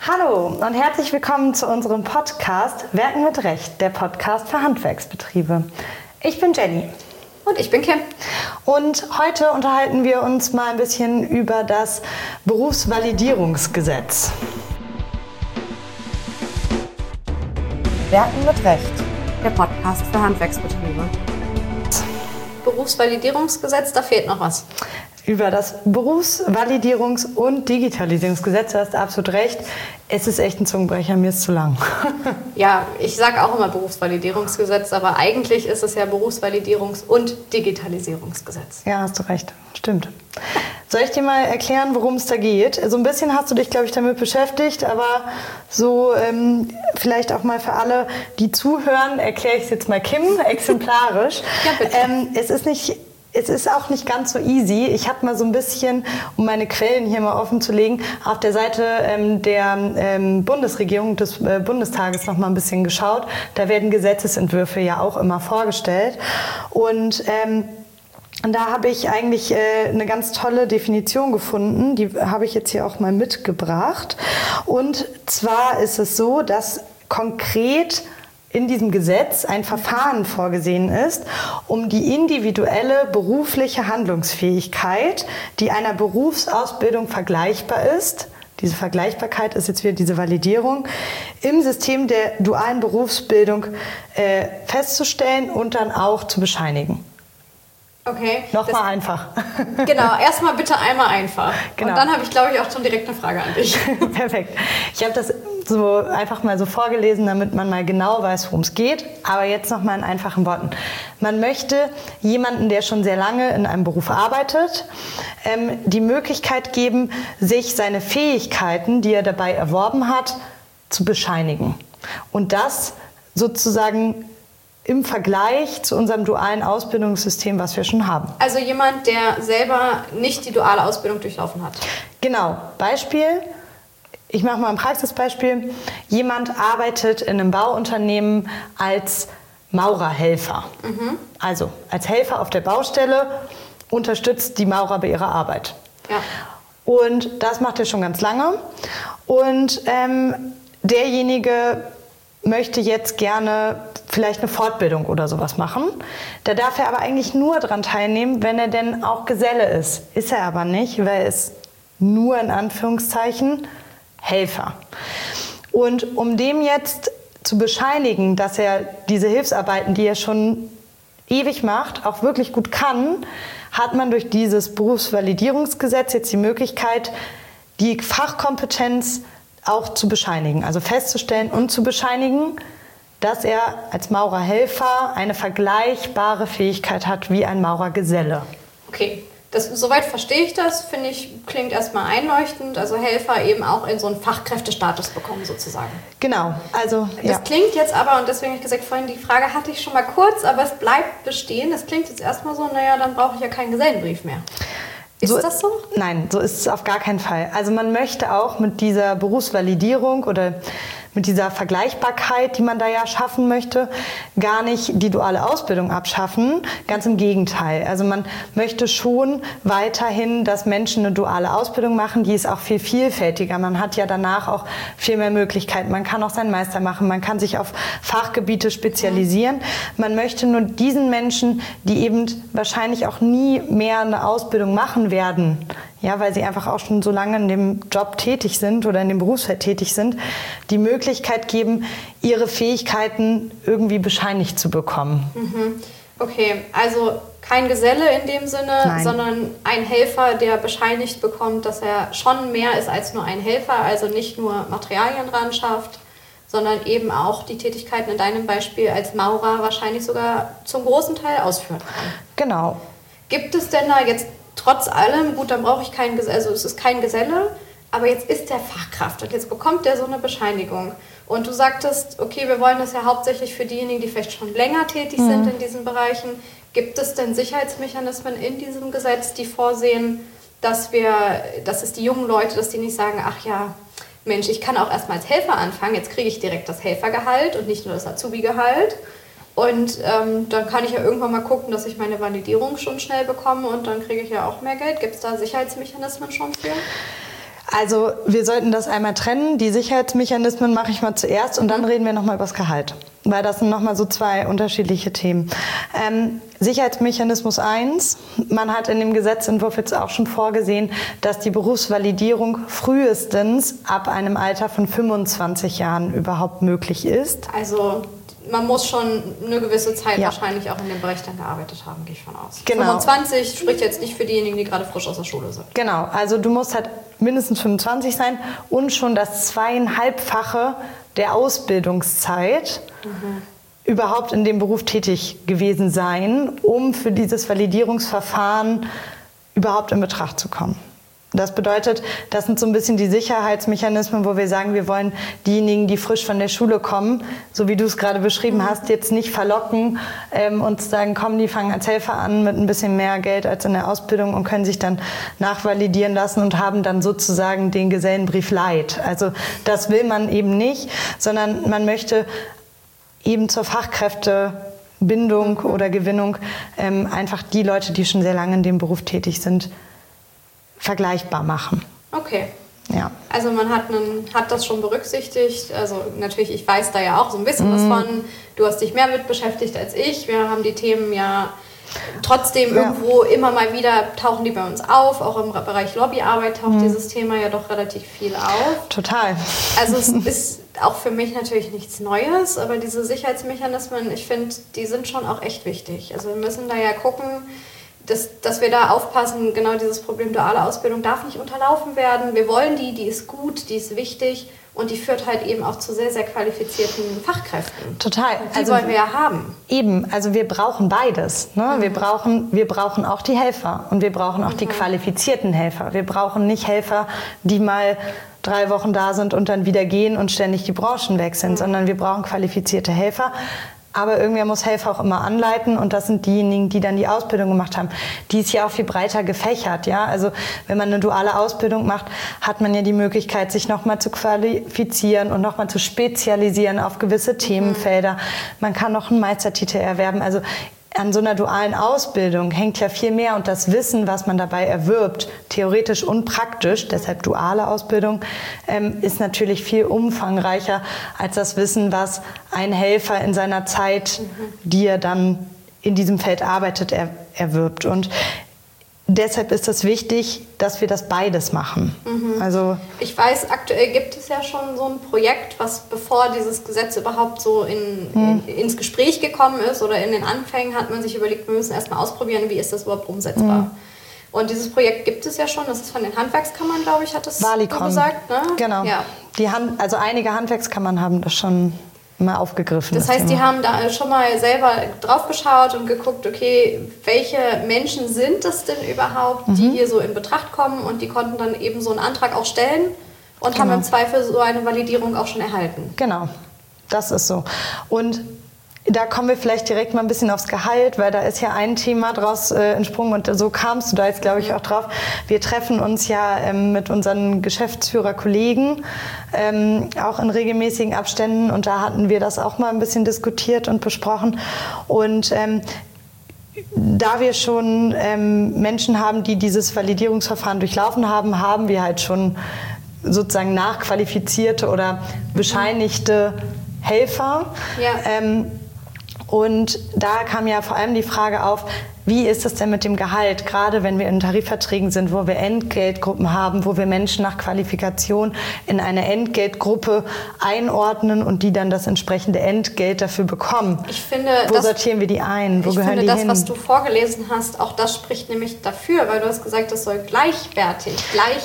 Hallo und herzlich willkommen zu unserem Podcast Werken mit Recht, der Podcast für Handwerksbetriebe. Ich bin Jenny. Und ich bin Kim. Und heute unterhalten wir uns mal ein bisschen über das Berufsvalidierungsgesetz. Werken mit Recht, der Podcast für Handwerksbetriebe. Berufsvalidierungsgesetz, da fehlt noch was. Über das Berufsvalidierungs- und Digitalisierungsgesetz, da hast du absolut recht. Es ist echt ein Zungenbrecher, mir ist zu lang. Ja, ich sage auch immer Berufsvalidierungsgesetz, aber eigentlich ist es ja Berufsvalidierungs- und Digitalisierungsgesetz. Ja, hast du recht. Stimmt. Soll ich dir mal erklären, worum es da geht? So ein bisschen hast du dich, glaube ich, damit beschäftigt, aber so vielleicht auch mal für alle, die zuhören, erkläre ich es jetzt mal Kim, exemplarisch. Ja, bitte. Es ist auch nicht ganz so easy. Ich habe mal so ein bisschen, um meine Quellen hier mal offen zu legen, auf der Seite der Bundesregierung des Bundestages noch mal ein bisschen geschaut. Da werden Gesetzesentwürfe ja auch immer vorgestellt. Und da habe ich eigentlich eine ganz tolle Definition gefunden. Die habe ich jetzt hier auch mal mitgebracht. Und zwar ist es so, dass konkret in diesem Gesetz ein Verfahren vorgesehen ist, um die individuelle berufliche Handlungsfähigkeit, die einer Berufsausbildung vergleichbar ist, diese Vergleichbarkeit ist jetzt wieder diese Validierung, im System der dualen Berufsbildung festzustellen und dann auch zu bescheinigen. Okay. Nochmal einfach. Genau, erstmal bitte einmal einfach. Genau. Und dann habe ich, glaube ich, auch schon direkt eine Frage an dich. Perfekt. Ich habe das so einfach mal so vorgelesen, damit man mal genau weiß, worum es geht. Aber jetzt nochmal in einfachen Worten. Man möchte jemanden, der schon sehr lange in einem Beruf arbeitet, die Möglichkeit geben, sich seine Fähigkeiten, die er dabei erworben hat, zu bescheinigen. Und das sozusagen im Vergleich zu unserem dualen Ausbildungssystem, was wir schon haben. Also jemand, der selber nicht die duale Ausbildung durchlaufen hat. Genau. Beispiel, ich mache mal ein Praxisbeispiel. Jemand arbeitet in einem Bauunternehmen als Maurerhelfer. Also als Helfer auf der Baustelle, unterstützt die Maurer bei ihrer Arbeit. Ja. Und das macht er schon ganz lange. Und derjenige möchte jetzt gerne vielleicht eine Fortbildung oder sowas machen. Da darf er aber eigentlich nur dran teilnehmen, wenn er denn auch Geselle ist. Ist er aber nicht, weil er ist nur in Anführungszeichen Helfer. Und um dem jetzt zu bescheinigen, dass er diese Hilfsarbeiten, die er schon ewig macht, auch wirklich gut kann, hat man durch dieses Berufsvalidierungsgesetz jetzt die Möglichkeit, die Fachkompetenz auch zu bescheinigen, also festzustellen und zu bescheinigen, dass er als Maurerhelfer eine vergleichbare Fähigkeit hat wie ein Maurergeselle. Okay, soweit verstehe ich das, finde ich, klingt erstmal einleuchtend, also Helfer eben auch in so einen Fachkräftestatus bekommen sozusagen. Genau, also ja. Das klingt jetzt aber, und deswegen habe ich gesagt, vorhin die Frage hatte ich schon mal kurz, aber es bleibt bestehen, das klingt jetzt erstmal so, naja, dann brauche ich ja keinen Gesellenbrief mehr. Ist das so? Nein, so ist es auf gar keinen Fall. Also man möchte auch mit dieser Berufsvalidierung oder mit dieser Vergleichbarkeit, die man da ja schaffen möchte, gar nicht die duale Ausbildung abschaffen. Ganz im Gegenteil. Also man möchte schon weiterhin, dass Menschen eine duale Ausbildung machen. Die ist auch viel vielfältiger. Man hat ja danach auch viel mehr Möglichkeiten. Man kann auch seinen Meister machen. Man kann sich auf Fachgebiete spezialisieren. Man möchte nur diesen Menschen, die eben wahrscheinlich auch nie mehr eine Ausbildung machen werden, ja, weil sie einfach auch schon so lange in dem Job tätig sind oder in dem Berufsfeld tätig sind, die Möglichkeit geben, ihre Fähigkeiten irgendwie bescheinigt zu bekommen. Okay, also kein Geselle in dem Sinne, Nein, sondern ein Helfer, der bescheinigt bekommt, dass er schon mehr ist als nur ein Helfer, also nicht nur Materialien ran schafft, sondern eben auch die Tätigkeiten in deinem Beispiel als Maurer wahrscheinlich sogar zum großen Teil ausführen kann. Genau. Gibt es denn da jetzt trotz allem, gut, dann brauche ich keinen Geselle, also es ist kein Geselle, aber jetzt ist der Fachkraft und jetzt bekommt der so eine Bescheinigung. Und du sagtest, okay, wir wollen das ja hauptsächlich für diejenigen, die vielleicht schon länger tätig sind in diesen Bereichen. Gibt es denn Sicherheitsmechanismen in diesem Gesetz, die vorsehen, dass es die jungen Leute, dass die nicht sagen, ach ja, Mensch, ich kann auch erstmal als Helfer anfangen, jetzt kriege ich direkt das Helfergehalt und nicht nur das Azubi-Gehalt. Und dann kann ich ja irgendwann mal gucken, dass ich meine Validierung schon schnell bekomme und dann kriege ich ja auch mehr Geld. Gibt es da Sicherheitsmechanismen schon für? Also wir sollten das einmal trennen. Die Sicherheitsmechanismen mache ich mal zuerst und dann reden wir nochmal über das Gehalt. Weil das sind nochmal so zwei unterschiedliche Themen. Sicherheitsmechanismus 1. Man hat in dem Gesetzentwurf jetzt auch schon vorgesehen, dass die Berufsvalidierung frühestens ab einem Alter von 25 Jahren überhaupt möglich ist. Also man muss schon eine gewisse Zeit wahrscheinlich auch in dem Bereich dann gearbeitet haben, gehe ich von aus. Genau. 25 spricht jetzt nicht für diejenigen, die gerade frisch aus der Schule sind. Genau, also du musst halt mindestens 25 sein und schon das 2,5-fache der Ausbildungszeit überhaupt in dem Beruf tätig gewesen sein, um für dieses Validierungsverfahren überhaupt in Betracht zu kommen. Das bedeutet, das sind so ein bisschen die Sicherheitsmechanismen, wo wir sagen, wir wollen diejenigen, die frisch von der Schule kommen, so wie du es gerade beschrieben hast, jetzt nicht verlocken und sagen, komm, die fangen als Helfer an mit ein bisschen mehr Geld als in der Ausbildung und können sich dann nachvalidieren lassen und haben dann sozusagen den Gesellenbrief light. Also das will man eben nicht, sondern man möchte eben zur Fachkräftebindung oder Gewinnung einfach die Leute, die schon sehr lange in dem Beruf tätig sind, vergleichbar machen. Okay. Ja. Also man hat das schon berücksichtigt. Also natürlich, ich weiß da ja auch so ein bisschen was von. Du hast dich mehr mit beschäftigt als ich. Wir haben die Themen ja trotzdem irgendwo immer mal wieder, tauchen die bei uns auf. Auch im Bereich Lobbyarbeit taucht dieses Thema ja doch relativ viel auf. Total. Also es ist auch für mich natürlich nichts Neues, aber diese Sicherheitsmechanismen, ich finde, die sind schon auch echt wichtig. Also wir müssen da ja gucken, dass wir da aufpassen, genau dieses Problem duale Ausbildung darf nicht unterlaufen werden. Wir wollen die ist gut, die ist wichtig und die führt halt eben auch zu sehr, sehr qualifizierten Fachkräften. Total. Und die wollen wir ja haben. Eben, also wir brauchen beides. Ne? Wir brauchen auch die Helfer und wir brauchen auch die qualifizierten Helfer. Wir brauchen nicht Helfer, die mal 3 Wochen da sind und dann wieder gehen und ständig die Branchen wechseln, sondern wir brauchen qualifizierte Helfer. Aber irgendwer muss Helfer auch immer anleiten und das sind diejenigen, die dann die Ausbildung gemacht haben. Die ist ja auch viel breiter gefächert. Ja? Also wenn man eine duale Ausbildung macht, hat man ja die Möglichkeit, sich nochmal zu qualifizieren und nochmal zu spezialisieren auf gewisse Themenfelder. Man kann noch einen Meistertitel erwerben. Also an so einer dualen Ausbildung hängt ja viel mehr und das Wissen, was man dabei erwirbt, theoretisch und praktisch, deshalb duale Ausbildung, ist natürlich viel umfangreicher als das Wissen, was ein Helfer in seiner Zeit, die er dann in diesem Feld arbeitet, erwirbt. Und deshalb ist es wichtig, dass wir das beides machen. Also ich weiß, aktuell gibt es ja schon so ein Projekt, was bevor dieses Gesetz überhaupt so ins Gespräch gekommen ist oder in den Anfängen, hat man sich überlegt, wir müssen erstmal ausprobieren, wie ist das überhaupt umsetzbar. Und dieses Projekt gibt es ja schon, das ist von den Handwerkskammern, glaube ich, hat es Valicon gesagt. Ne? Genau. Ja. Also einige Handwerkskammern haben das schon mal aufgegriffen. Das heißt, die haben da schon mal selber drauf geschaut und geguckt, okay, welche Menschen sind das denn überhaupt, die hier so in Betracht kommen und die konnten dann eben so einen Antrag auch stellen und haben im Zweifel so eine Validierung auch schon erhalten. Genau, das ist so. Und da kommen wir vielleicht direkt mal ein bisschen aufs Gehalt, weil da ist ja ein Thema draus entsprungen und so kamst du da jetzt, glaube ich, auch drauf. Wir treffen uns ja mit unseren Geschäftsführerkollegen auch in regelmäßigen Abständen und da hatten wir das auch mal ein bisschen diskutiert und besprochen und da wir schon Menschen haben, die dieses Validierungsverfahren durchlaufen haben, haben wir halt schon sozusagen nachqualifizierte oder bescheinigte Helfer. Ja. Und da kam ja vor allem die Frage auf, wie ist es denn mit dem Gehalt, gerade wenn wir in Tarifverträgen sind, wo wir Entgeltgruppen haben, wo wir Menschen nach Qualifikation in eine Entgeltgruppe einordnen und die dann das entsprechende Entgelt dafür bekommen. Ich finde, wo sortieren wir die ein? Wo gehören die hin? Ich finde, das, was du vorgelesen hast, auch das spricht nämlich dafür, weil du hast gesagt, das soll gleichwertig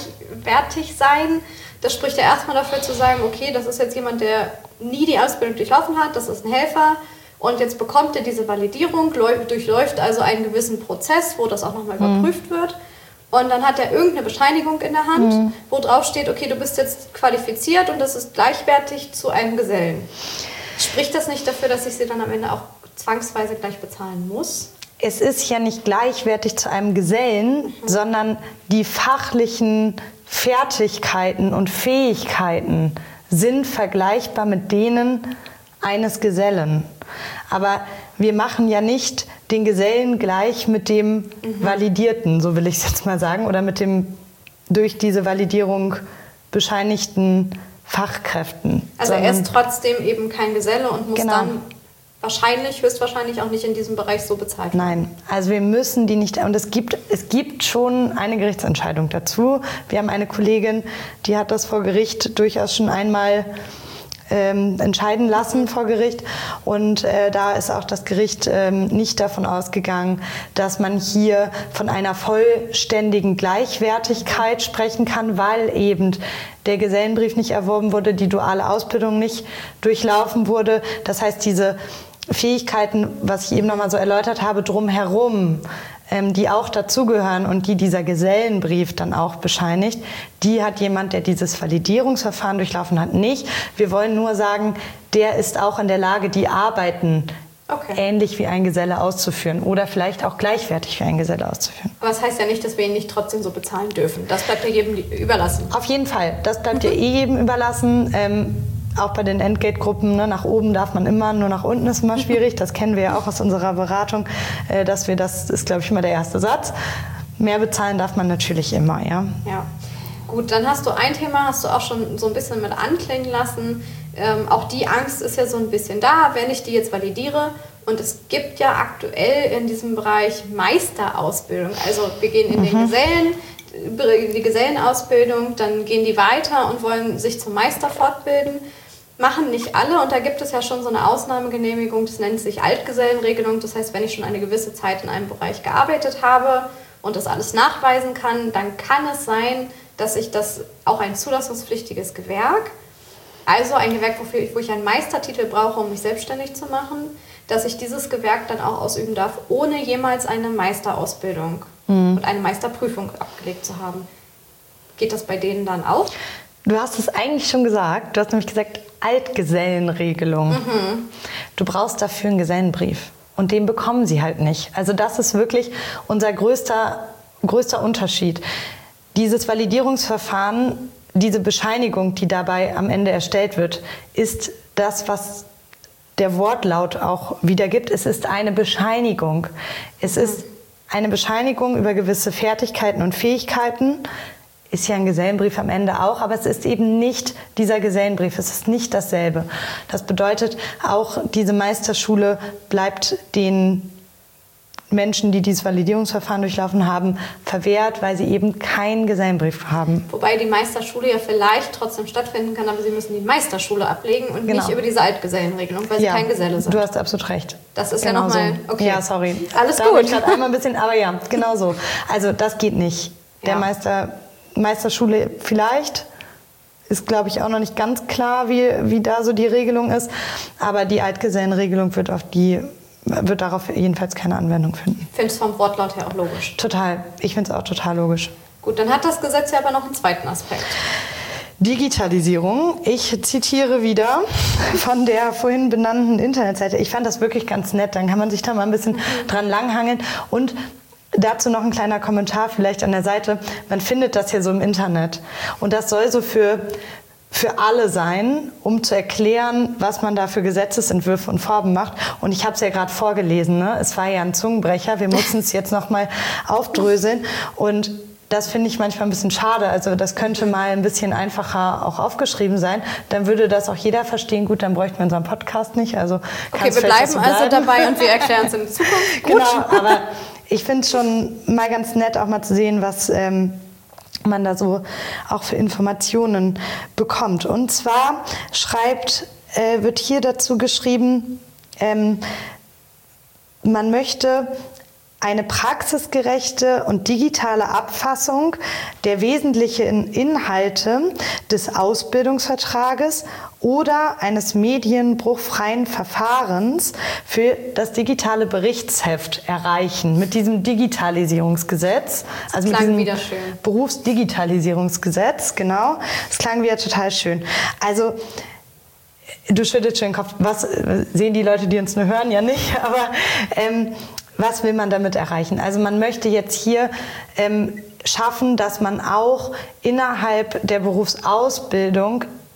sein. Das spricht ja erstmal dafür zu sagen, okay, das ist jetzt jemand, der nie die Ausbildung durchlaufen hat, das ist ein Helfer. Und jetzt bekommt er diese Validierung, durchläuft also einen gewissen Prozess, wo das auch nochmal überprüft wird. Und dann hat er irgendeine Bescheinigung in der Hand, wo drauf steht, okay, du bist jetzt qualifiziert und das ist gleichwertig zu einem Gesellen. Spricht das nicht dafür, dass ich sie dann am Ende auch zwangsweise gleich bezahlen muss? Es ist ja nicht gleichwertig zu einem Gesellen, sondern die fachlichen Fertigkeiten und Fähigkeiten sind vergleichbar mit denen eines Gesellen. Aber wir machen ja nicht den Gesellen gleich mit dem Validierten, so will ich es jetzt mal sagen, oder mit dem durch diese Validierung bescheinigten Fachkräften. Also er ist trotzdem eben kein Geselle und muss dann höchstwahrscheinlich auch nicht in diesem Bereich so bezahlt werden. Nein, also wir müssen die nicht, und es gibt schon eine Gerichtsentscheidung dazu. Wir haben eine Kollegin, die hat das vor Gericht durchaus schon einmal entscheiden lassen vor Gericht, und da ist auch das Gericht nicht davon ausgegangen, dass man hier von einer vollständigen Gleichwertigkeit sprechen kann, weil eben der Gesellenbrief nicht erworben wurde, die duale Ausbildung nicht durchlaufen wurde. Das heißt, diese Fähigkeiten, was ich eben nochmal so erläutert habe, drumherum, die auch dazugehören und die dieser Gesellenbrief dann auch bescheinigt, die hat jemand, der dieses Validierungsverfahren durchlaufen hat, nicht. Wir wollen nur sagen, der ist auch in der Lage, die Arbeiten ähnlich wie ein Geselle auszuführen oder vielleicht auch gleichwertig wie ein Geselle auszuführen. Aber das heißt ja nicht, dass wir ihn nicht trotzdem so bezahlen dürfen. Das bleibt ja jedem überlassen. Auf jeden Fall. Das bleibt ja jedem überlassen. Auch bei den Entgeltgruppen, ne, nach oben darf man immer, nur nach unten ist immer schwierig. Das kennen wir ja auch aus unserer Beratung, das ist, glaube ich, immer der erste Satz. Mehr bezahlen darf man natürlich immer, ja. Ja, gut, dann hast du ein Thema, hast du auch schon so ein bisschen mit anklingen lassen. Auch die Angst ist ja so ein bisschen da, wenn ich die jetzt validiere. Und es gibt ja aktuell in diesem Bereich Meisterausbildung. Also wir gehen in die Gesellenausbildung, dann gehen die weiter und wollen sich zum Meister fortbilden. Machen nicht alle, und da gibt es ja schon so eine Ausnahmegenehmigung, das nennt sich Altgesellenregelung. Das heißt, wenn ich schon eine gewisse Zeit in einem Bereich gearbeitet habe und das alles nachweisen kann, dann kann es sein, dass ich das auch ein zulassungspflichtiges Gewerk, also ein Gewerk, wo ich einen Meistertitel brauche, um mich selbstständig zu machen, dass ich dieses Gewerk dann auch ausüben darf, ohne jemals eine Meisterausbildung und eine Meisterprüfung abgelegt zu haben. Geht das bei denen dann auch? Du hast es eigentlich schon gesagt. Du hast nämlich gesagt, Altgesellenregelung. Du brauchst dafür einen Gesellenbrief. Und den bekommen sie halt nicht. Also das ist wirklich unser größter Unterschied. Dieses Validierungsverfahren, diese Bescheinigung, die dabei am Ende erstellt wird, ist das, was der Wortlaut auch wiedergibt. Es ist eine Bescheinigung. Es ist eine Bescheinigung über gewisse Fertigkeiten und Fähigkeiten. Ist ja ein Gesellenbrief am Ende auch, aber es ist eben nicht dieser Gesellenbrief, es ist nicht dasselbe. Das bedeutet, auch diese Meisterschule bleibt den Menschen, die dieses Validierungsverfahren durchlaufen haben, verwehrt, weil sie eben keinen Gesellenbrief haben. Wobei die Meisterschule ja vielleicht trotzdem stattfinden kann, aber sie müssen die Meisterschule ablegen und nicht über diese Altgesellenregelung, weil sie kein Geselle sind. Du hast absolut recht. Das ist ja nochmal, okay. Ja, sorry. Alles gut. Ich einmal ein bisschen, aber ja, genau so. Also das geht nicht. Der Meisterschule vielleicht, ist, glaube ich, auch noch nicht ganz klar, wie da so die Regelung ist. Aber die Altgesellenregelung wird darauf jedenfalls keine Anwendung finden. Ich finde es vom Wortlaut her auch logisch. Total. Ich finde es auch total logisch. Gut, dann hat das Gesetz ja aber noch einen zweiten Aspekt. Digitalisierung. Ich zitiere wieder von der vorhin benannten Internetseite. Ich fand das wirklich ganz nett. Dann kann man sich da mal ein bisschen dran langhangeln. Und dazu noch ein kleiner Kommentar vielleicht an der Seite. Man findet das hier so im Internet. Und das soll so für alle sein, um zu erklären, was man da für Gesetzesentwürfe und Vorhaben macht. Und ich habe es ja gerade vorgelesen. Ne? Es war ja ein Zungenbrecher. Wir mussten es jetzt noch mal aufdröseln. Und das finde ich manchmal ein bisschen schade. Also das könnte mal ein bisschen einfacher auch aufgeschrieben sein. Dann würde das auch jeder verstehen. Gut, dann bräuchten wir unseren Podcast nicht. Also okay, wir bleiben also dabei und wir erklären es in Zukunft. Gut. Genau, aber ich finde es schon mal ganz nett, auch mal zu sehen, was man da so auch für Informationen bekommt. Und zwar wird hier dazu geschrieben, man möchte eine praxisgerechte und digitale Abfassung der wesentlichen Inhalte des Ausbildungsvertrages oder eines medienbruchfreien Verfahrens für das digitale Berichtsheft erreichen. Mit diesem Digitalisierungsgesetz, also mit diesem Berufsdigitalisierungsgesetz, genau. Das klang wieder total schön. Also du schüttelst schon den Kopf. Was sehen die Leute, die uns nur hören, ja nicht, aber was will man damit erreichen? Also man möchte jetzt hier schaffen, dass man auch innerhalb der Berufsausbildung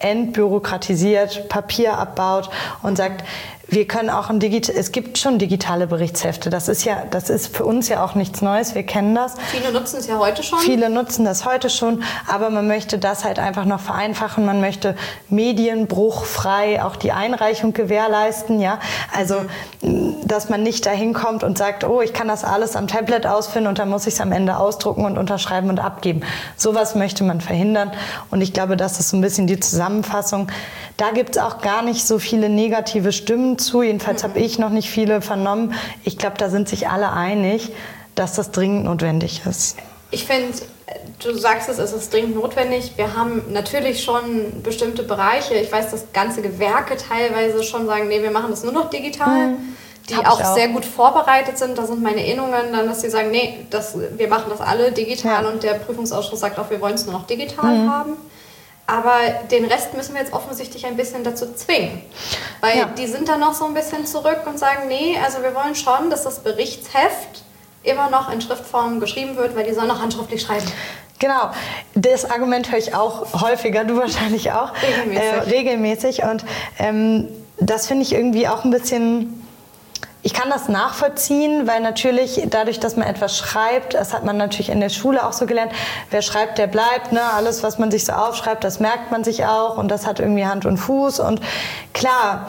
entbürokratisiert, Papier abbaut und sagt, wir können auch es gibt schon digitale Berichtshefte. Das ist für uns ja auch nichts Neues. Wir kennen das. Viele nutzen es ja heute schon. Viele nutzen das heute schon, aber man möchte das halt einfach noch vereinfachen. Man möchte medienbruchfrei auch die Einreichung gewährleisten, ja. Also, dass man nicht dahin kommt und sagt, oh, ich kann das alles am Tablet ausfüllen und dann muss ich es am Ende ausdrucken und unterschreiben und abgeben. Sowas möchte man verhindern. Und ich glaube, das ist so ein bisschen die Zusammenfassung. Da gibt es auch gar nicht so viele negative Stimmen zu. Jedenfalls habe ich noch nicht viele vernommen. Ich glaube, da sind sich alle einig, dass das dringend notwendig ist. Ich finde, du sagst es ist dringend notwendig. Wir haben natürlich schon bestimmte Bereiche. Ich weiß, dass ganze Gewerke teilweise schon sagen, nee, wir machen das nur noch digital. Die auch sehr gut vorbereitet sind. Da sind meine Erinnerungen dann, dass sie sagen, nee, wir machen das alle digital. Und der Prüfungsausschuss sagt auch, wir wollen es nur noch digital haben. Aber den Rest müssen wir jetzt offensichtlich ein bisschen dazu zwingen. Weil die sind dann noch so ein bisschen zurück und sagen, nee, also wir wollen schon, dass das Berichtsheft immer noch in Schriftform geschrieben wird, weil die sollen noch handschriftlich schreiben. Genau, das Argument höre ich auch häufiger, du wahrscheinlich auch. Regelmäßig. Und das finde ich irgendwie auch ein bisschen... Ich kann das nachvollziehen, weil natürlich dadurch, dass man etwas schreibt, das hat man natürlich in der Schule auch so gelernt, wer schreibt, der bleibt, ne? Alles, was man sich so aufschreibt, das merkt man sich auch und das hat irgendwie Hand und Fuß und klar,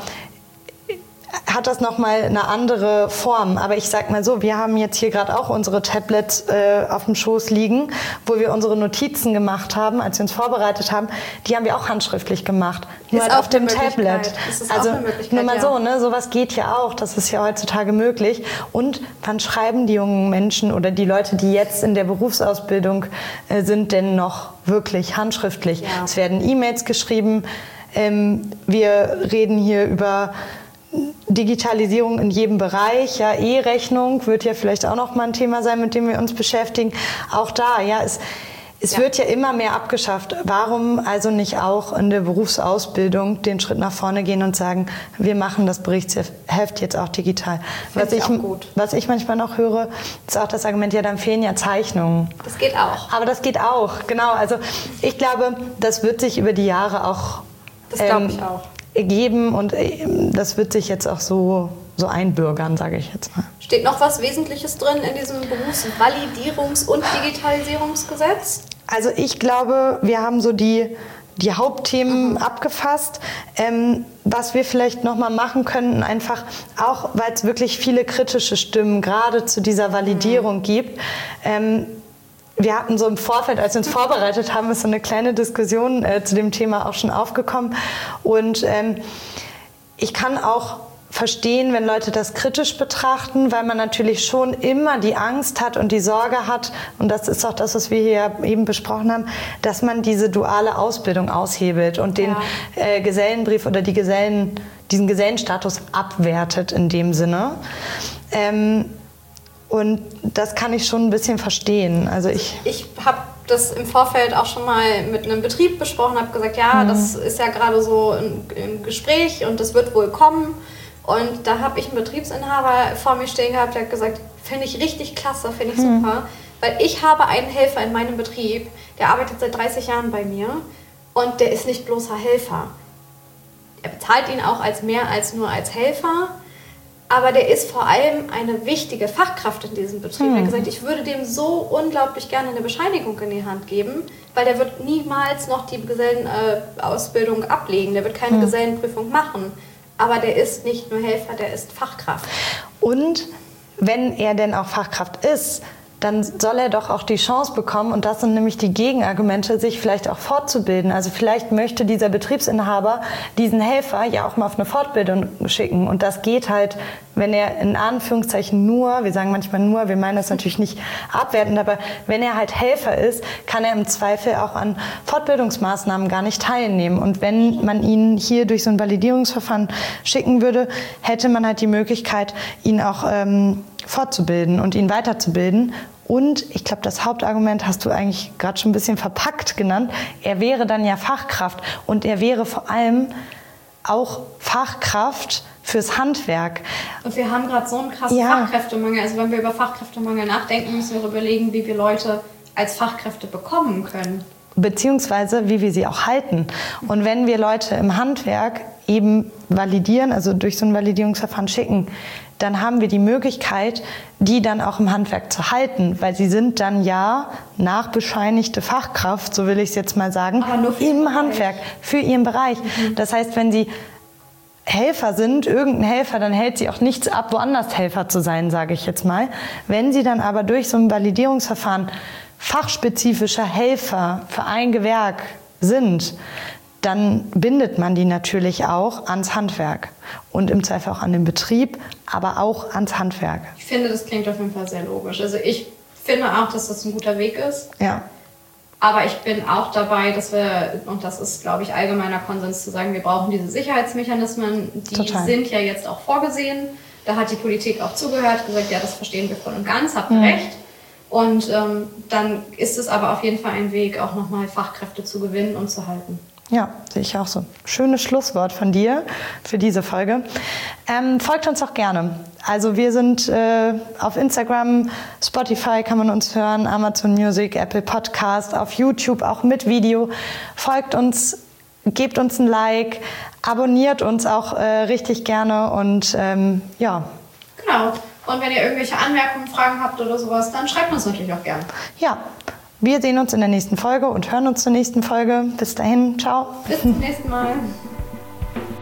hat das nochmal eine andere Form. Aber ich sag mal so, wir haben jetzt hier gerade auch unsere Tablets auf dem Schoß liegen, wo wir unsere Notizen gemacht haben, als wir uns vorbereitet haben. Die haben wir auch handschriftlich gemacht. Nur halt auf dem Tablet. Also nur mal so, ne, sowas geht ja auch. Das ist ja heutzutage möglich. Und wann schreiben die jungen Menschen oder die Leute, die jetzt in der Berufsausbildung sind, denn noch wirklich handschriftlich? Ja. Es werden E-Mails geschrieben. Wir reden hier über Digitalisierung in jedem Bereich, ja, E-Rechnung wird ja vielleicht auch noch mal ein Thema sein, mit dem wir uns beschäftigen. Auch da, ja, es wird ja immer mehr abgeschafft. Warum also nicht auch in der Berufsausbildung den Schritt nach vorne gehen und sagen, wir machen das Berichtsheft jetzt auch digital? Was ich manchmal noch höre, ist auch das Argument, ja, dann fehlen ja Zeichnungen. Das geht auch. Aber das geht auch, genau. Also ich glaube, das wird sich über die Jahre auch... Das glaube ich auch. Geben und das wird sich jetzt auch so einbürgern, sage ich jetzt mal. Steht noch was Wesentliches drin in diesem Berufsvalidierungs- und Digitalisierungsgesetz? Also ich glaube, wir haben so die Hauptthemen abgefasst. Was wir vielleicht noch mal machen könnten, einfach auch, weil es wirklich viele kritische Stimmen gerade zu dieser Validierung gibt. Wir hatten so im Vorfeld, als wir uns vorbereitet haben, ist so eine kleine Diskussion zu dem Thema auch schon aufgekommen. Und ich kann auch verstehen, wenn Leute das kritisch betrachten, weil man natürlich schon immer die Angst hat und die Sorge hat, und das ist auch das, was wir hier eben besprochen haben, dass man diese duale Ausbildung aushebelt und den Gesellenbrief oder diesen Gesellenstatus abwertet in dem Sinne. Und das kann ich schon ein bisschen verstehen. Also ich habe das im Vorfeld auch schon mal mit einem Betrieb besprochen, habe gesagt, ja, das ist ja gerade so im Gespräch und das wird wohl kommen. Und da habe ich einen Betriebsinhaber vor mir stehen gehabt, der hat gesagt, finde ich richtig klasse, finde ich super. Weil ich habe einen Helfer in meinem Betrieb, der arbeitet seit 30 Jahren bei mir und der ist nicht bloßer Helfer. Er bezahlt ihn auch als mehr als nur als Helfer. Aber der ist vor allem eine wichtige Fachkraft in diesem Betrieb. Er hat gesagt, ich würde dem so unglaublich gerne eine Bescheinigung in die Hand geben, weil der wird niemals noch die Gesellenausbildung ablegen. Der wird keine Gesellenprüfung machen. Aber der ist nicht nur Helfer, der ist Fachkraft. Und wenn er denn auch Fachkraft ist, dann soll er doch auch die Chance bekommen, und das sind nämlich die Gegenargumente, sich vielleicht auch fortzubilden. Also vielleicht möchte dieser Betriebsinhaber diesen Helfer ja auch mal auf eine Fortbildung schicken. Und das geht halt, wenn er in Anführungszeichen nur, wir sagen manchmal nur, wir meinen das natürlich nicht abwertend, aber wenn er halt Helfer ist, kann er im Zweifel auch an Fortbildungsmaßnahmen gar nicht teilnehmen. Und wenn man ihn hier durch so ein Validierungsverfahren schicken würde, hätte man halt die Möglichkeit, ihn auch fortzubilden und ihn weiterzubilden. Und ich glaube, das Hauptargument hast du eigentlich gerade schon ein bisschen verpackt genannt. Er wäre dann ja Fachkraft und er wäre vor allem auch Fachkraft fürs Handwerk. Und wir haben gerade so einen krassen Fachkräftemangel. Also wenn wir über Fachkräftemangel nachdenken, müssen wir überlegen, wie wir Leute als Fachkräfte bekommen können. beziehungsweise wie wir sie auch halten. Und wenn wir Leute im Handwerk eben validieren, also durch so ein Validierungsverfahren schicken, dann haben wir die Möglichkeit, die dann auch im Handwerk zu halten, weil sie sind dann ja nachbescheinigte Fachkraft, so will ich es jetzt mal sagen, im Handwerk, für ihren Bereich. Das heißt, wenn sie Helfer sind, irgendein Helfer, dann hält sie auch nichts ab, woanders Helfer zu sein, sage ich jetzt mal. Wenn sie dann aber durch so ein Validierungsverfahren fachspezifischer Helfer für ein Gewerk sind, dann bindet man die natürlich auch ans Handwerk und im Zweifel auch an den Betrieb, aber auch ans Handwerk. Ich finde, das klingt auf jeden Fall sehr logisch. Also ich finde auch, dass das ein guter Weg ist. Ja. Aber ich bin auch dabei, dass wir, und das ist, glaube ich, allgemeiner Konsens zu sagen, wir brauchen diese Sicherheitsmechanismen, die sind ja jetzt auch vorgesehen. Da hat die Politik auch zugehört, gesagt, ja, das verstehen wir voll und ganz, habt ihr recht. Und dann ist es aber auf jeden Fall ein Weg, auch nochmal Fachkräfte zu gewinnen und zu halten. Ja, sehe ich auch so. Schönes Schlusswort von dir für diese Folge. Folgt uns auch gerne. Also wir sind auf Instagram, Spotify kann man uns hören, Amazon Music, Apple Podcast, auf YouTube auch mit Video. Folgt uns, gebt uns ein Like, abonniert uns auch richtig gerne und ja. Genau. Und wenn ihr irgendwelche Anmerkungen, Fragen habt oder sowas, dann schreibt uns natürlich auch gerne. Ja. Wir sehen uns in der nächsten Folge und hören uns zur nächsten Folge. Bis dahin, ciao. Bis zum nächsten Mal.